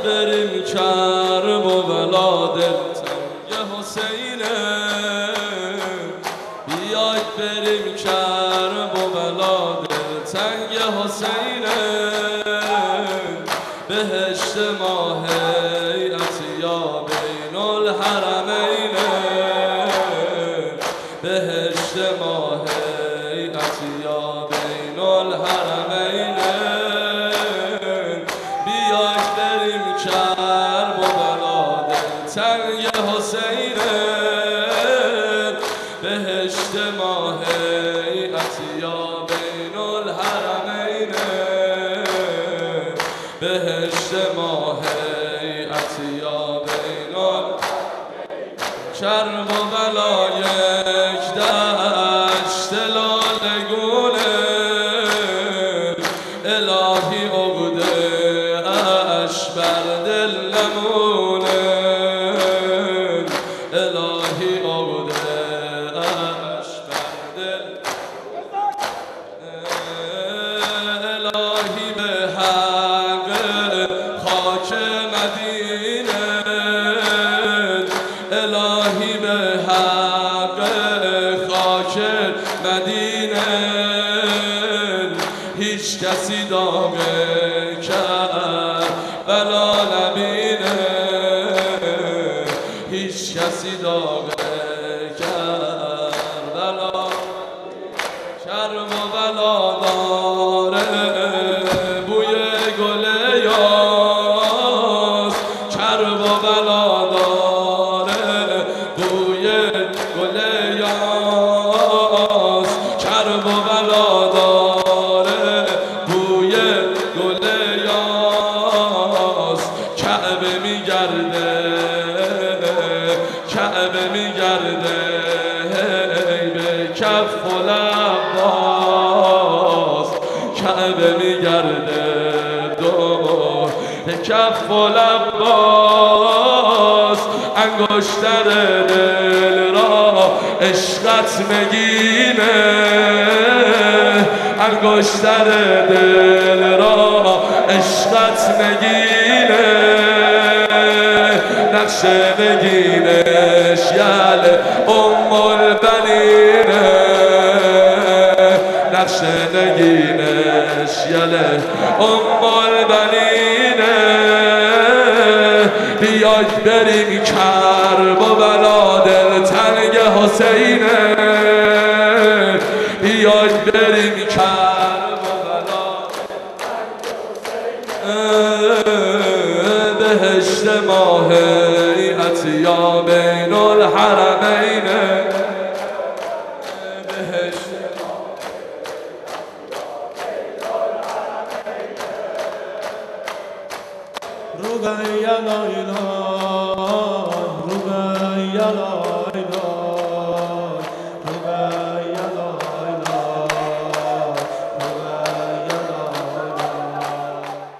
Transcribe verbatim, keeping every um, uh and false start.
بریم کرب و بلا دلتنگ حسینه، بیاید بریم کرب و بلا دلتنگ حسینه، بهشت ما هیئت یا بین الحرمینه، بهشت ما هیئت یا بین الحرمینه، بیاید بریم کرب و بلا دلتنگ حسینه، بهشت ما هیئت یا بین الحرمینه، بهشت ما هیئت یا بین الحرمینه، کرب و بلا یک دشت لالگونه، الهی عقده اش بر دل نمونه، الهی عقده اش بر دل، الهی به حق خاک مدینه، الهی به حق خاک مدینه، هیچ کسی داغ کربلا نبینه، هیچ کسی داغ کربلا، کرب و بلا داره بوی گل یاس، کرب و بلا داره بوی گل یاس، کرب و بلا داره بوی گل یاس، کعبه میگرده کعبه میگرده به کف و لباس، کعبه میگرده دو کف و لباس، انگشتر دل را عشقت نگینه، انگشتر دل را عشقت نگینه، نقش نگینش یل ام البنینه، نقش نگینش یل ام البنینه، بیاید بریم کرب و بلا دلتنگ حسینه، بیاید بریم کرب و بلا بهشت ما هیئت یا بین الحرمینه، بهشت ربیع لایلا ربیع لایلا